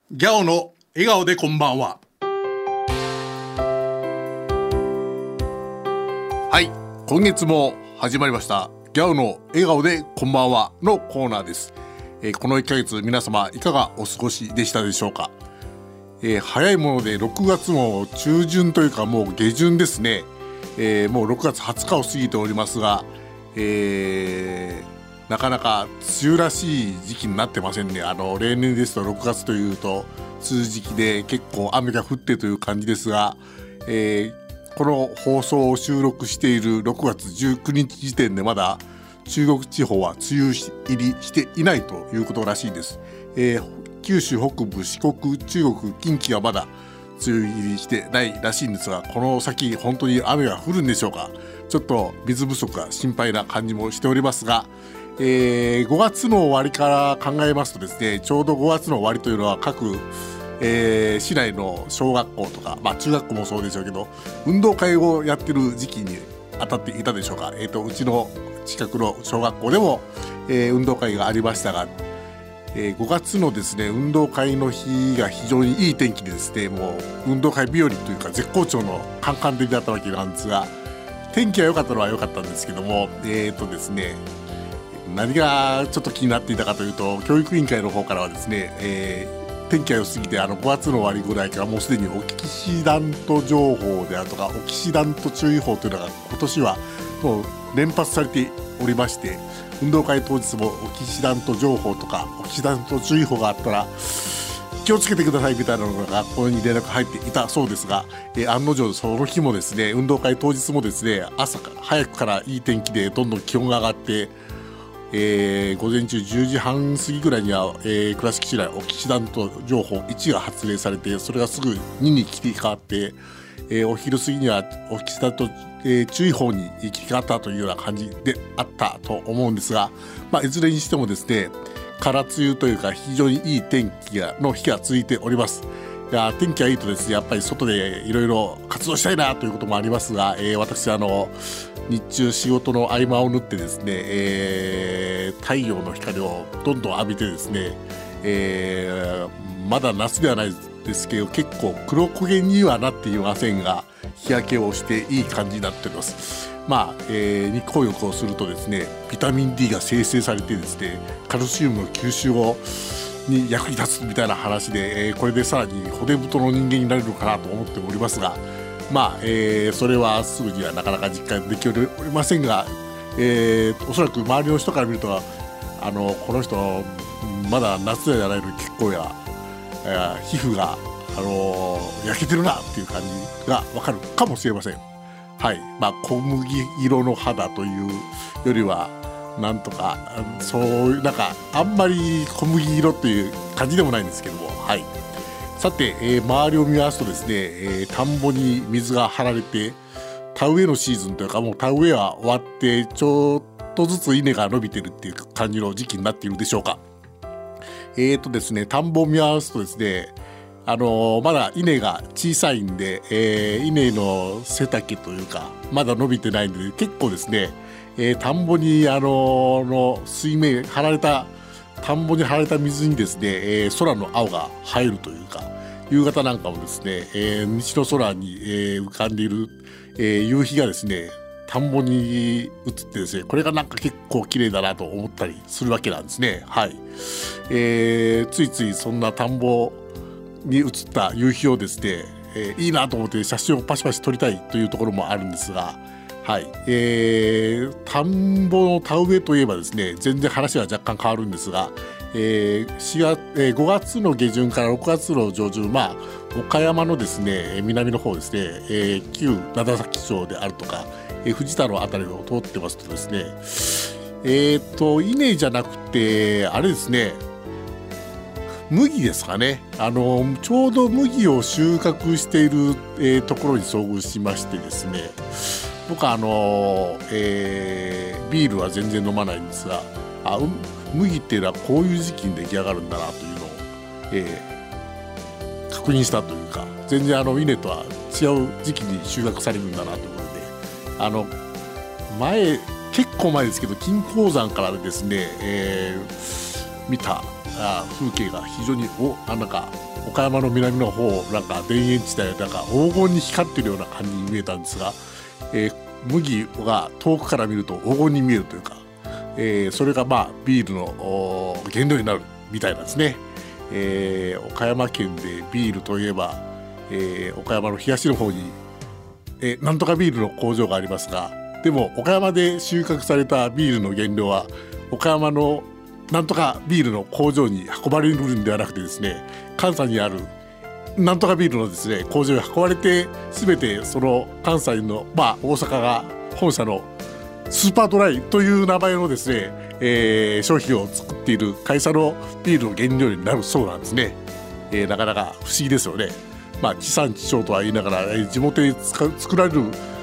ギャオの笑顔でこんばんは。はい、今月も始まりましたギャオの笑顔でこんばんはのコーナーです。この1ヶ月皆様いかがお過ごしでしたでしょうか。早いもので6月も中旬というかもう下旬ですね。もう6月20日を過ぎておりますが、なかなか梅雨らしい時期になってませんね。例年ですと6月というと梅雨時期で結構雨が降ってという感じですが、この放送を収録している6月19日時点でまだ中国地方は梅雨入りしていないということらしいです。九州北部、四国、中国、近畿はまだ梅雨入りしてないらしいんですが、この先本当に雨が降るんでしょうか。ちょっと水不足が心配な感じもしておりますが、5月の終わりから考えますとですね、ちょうど5月の終わりというのは各、市内の小学校とか、中学校もそうでしょうけど運動会をやってる時期に当たっていたでしょうか。うちの近くの小学校でも、運動会がありましたが、5月のですね運動会の日が非常にいい天気でですね、もう運動会日和というか絶好調のカンカン照りだったわけなんですが、天気が良かったのは良かったんですけども、ですね何がちょっと気になっていたかというと、教育委員会の方からはですね、天気が良すぎて5月の終わりぐらいからもうすでにオキシダント情報であるとかオキシダント注意報というのが今年はもう連発されておりまして、運動会当日もオキシダント情報とかオキシダント注意報があったら気をつけてくださいみたいなのが学校に連絡入っていたそうですが、案の定その日もですね、運動会当日もですね、朝早くからいい天気でどんどん気温が上がって、午前中10時半過ぎぐらいには、倉敷市内オキシダント情報1が発令されて、それがすぐ2に切り替わって、お昼過ぎにはオキシダント、注意報に切り替わったというような感じであったと思うんですが、いずれにしてもですね空梅雨というか非常にいい天気の日が続いております。いや天気がいいとですね、やっぱり外でいろいろ活動したいなということもありますが、私日中仕事の合間を縫ってですね、太陽の光をどんどん浴びてですね、まだ夏ではないですけど結構黒焦げにはなっていませんが日焼けをしていい感じになっております。日光浴をするとですねビタミン D が生成されてですねカルシウムの吸収に役に立つみたいな話で、これでさらに骨太の人間になれるのかなと思っておりますが、それはすぐにはなかなか実感できおりませんが、おそらく周りの人から見るとこの人まだ夏ではないのに結構皮膚が、焼けてるなっていう感じがわかるかもしれません。はい、小麦色の肌というよりはなんとかそういうなんかあんまり小麦色という感じでもないんですけども、はい。さて、周りを見回すとですね、田んぼに水が張られて田植えのシーズンというかもう田植えは終わってちょっとずつ稲が伸びてるっていう感じの時期になっているでしょうか。ですね、田んぼを見回すとですね、まだ稲が小さいんで、稲の背丈というかまだ伸びてないので結構ですね、田んぼに水面張られた田んぼに張られた水にですね、空の青が映えるというか、夕方なんかもですね、西の空に、浮かんでいる、夕日がですね田んぼに映ってですね、これがなんか結構綺麗だなと思ったりするわけなんですね。はい。ついついそんな田んぼに映った夕日をですね、いいなと思って写真をパシパシ撮りたいというところもあるんですが、はい。田んぼの田植えといえばですね、全然話は若干変わるんですが、5月の下旬から6月の上旬、岡山のですね南の方ですね、旧灘崎町であるとか、藤田のあたりを通ってますとですね、稲じゃなくてあれですね、麦ですかね。ちょうど麦を収穫している、ところに遭遇しましてですね、僕はビールは全然飲まないんですが、麦っていうのはこういう時期に出来上がるんだなというのを、確認したというか、全然稲とは違う時期に収穫されるんだなということで、結構前ですけど金鉱山からですね、見た風景が非常になんか岡山の南の方なんか田園地帯なんか黄金に光っているような感じに見えたんですが、麦が遠くから見ると黄金に見えるというか、それがビールの原料になるみたいなんですね。岡山県でビールといえば、岡山の東の方に、なんとかビールの工場がありますが、でも岡山で収穫されたビールの原料は岡山のなんとかビールの工場に運ばれるんではなくてですね、関西にあるなんとかビールのですね工場に運ばれて、全てその関西の大阪が本社のスーパードライという名前のですね、商品を作っている会社のビールの原料になるそうなんですね。なかなか不思議ですよね。地産地消とは言いながら、地元で作られる、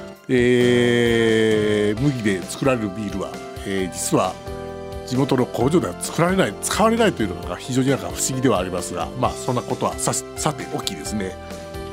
麦で作られるビールは、実は地元の工場では作られない、使われないというのが非常になんか不思議ではありますが、そんなことはさておきですね、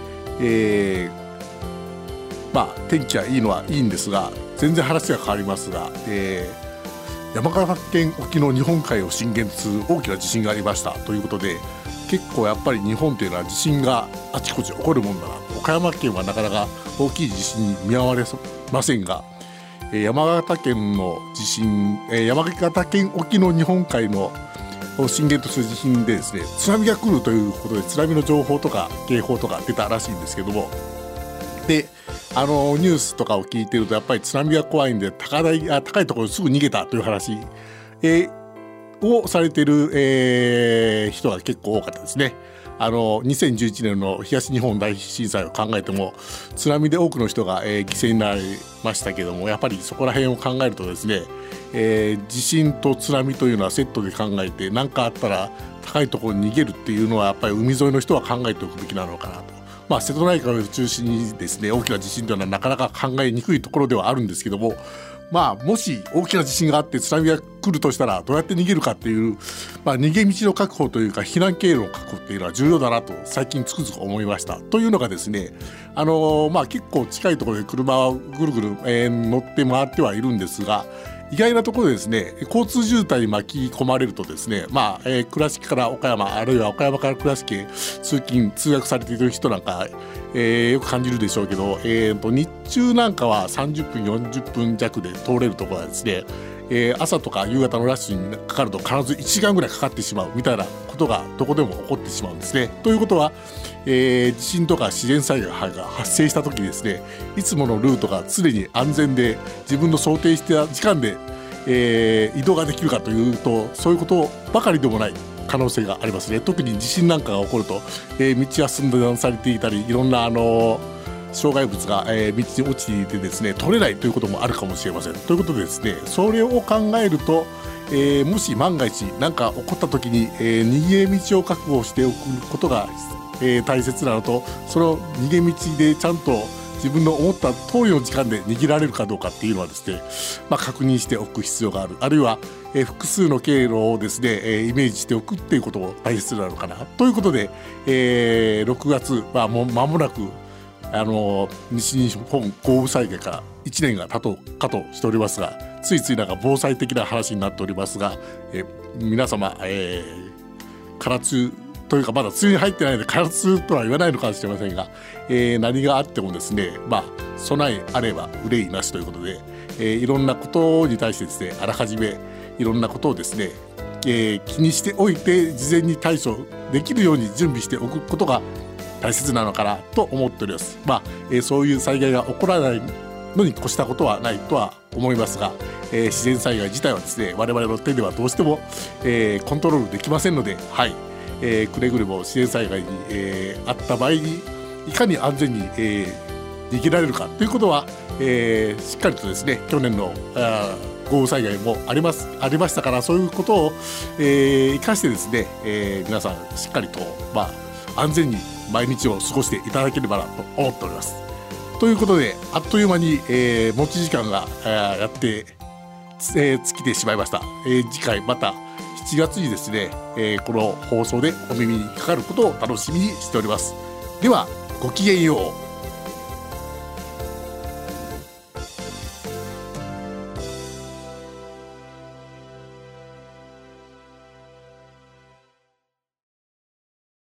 天気がいいのはいいんですが、全然話が変わりますが、山形県沖の日本海を震源とする大きな地震がありましたということで、結構やっぱり日本というのは地震があちこち起こるもんだな。岡山県はなかなか大きい地震に見舞われませんが、山形県の地震、山形県沖の日本海の震源とする地震でですね、津波が来るということで津波の情報とか警報とか出たらしいんですけども、でニュースとかを聞いてるとやっぱり津波が怖いんで高いところにすぐ逃げたという話、をされている、人が結構多かったですね。2011年の東日本大震災を考えても津波で多くの人が、犠牲になりましたけども、やっぱりそこら辺を考えるとですね、地震と津波というのはセットで考えて、何かあったら高いところに逃げるっていうのはやっぱり海沿いの人は考えておくべきなのかなと。瀬戸内海を中心にですね、大きな地震というのはなかなか考えにくいところではあるんですけども、もし大きな地震があって津波が来るとしたらどうやって逃げるかっていう、逃げ道の確保というか避難経路の確保っていうのは重要だなと最近つくづく思いました。というのがですね、結構近いところで車をぐるぐる、乗って回ってはいるんですが、意外なところでですね、交通渋滞に巻き込まれるとですね、倉敷から岡山、あるいは岡山から倉敷へ通勤通学されている人なんか、よく感じるでしょうけど、日中なんかは30分40分弱で通れるところはですね、朝とか夕方のラッシュにかかると必ず1時間ぐらいかかってしまうみたいなことがどこでも起こってしまうんですね。ということは、地震とか自然災害が発生した時にですね、いつものルートが常に安全で自分の想定した時間で、移動ができるかというと、そういうことばかりでもない可能性がありますね。特に地震なんかが起こると、道が寸断されていたり、いろんな障害物が、道に落ちていてですね、取れないということもあるかもしれません。ということでですね、それを考えると、もし万が一何か起こった時に、逃げ道を確保しておくことが、大切なのと、その逃げ道でちゃんと自分の思った通りの時間で逃げられるかどうかっていうのはですね、確認しておく必要がある。あるいは、複数の経路をですね、イメージしておくっていうことも大切なのかなということで、6月はもう間もなく西日本豪雨災害から1年が経とうかとしておりますが、ついついなんか防災的な話になっておりますが、皆様、空梅雨というかまだ梅雨に入ってないので空梅雨とは言わないのかもしれませんが、何があってもですね、備えあれば憂いなしということで、いろんなことに対してですね、あらかじめいろんなことをですね、気にしておいて事前に対処できるように準備しておくことが大切なのかなと思っております。そういう災害が起こらないのに越したことはないとは思いますが、自然災害自体はですね、我々の手ではどうしても、コントロールできませんので、くれぐれも自然災害に、あった場合にいかに安全に、逃げられるかということは、しっかりとですね、去年の豪雨災害もありましたから、そういうことを、生かしてですね、皆さんしっかりと、安全に毎日を過ごしていただければなと思っております。ということで、あっという間に、持ち時間がやって尽きてしまいました。次回また7月にですね、この放送でお耳にかかることを楽しみにしております。ではごきげんよう。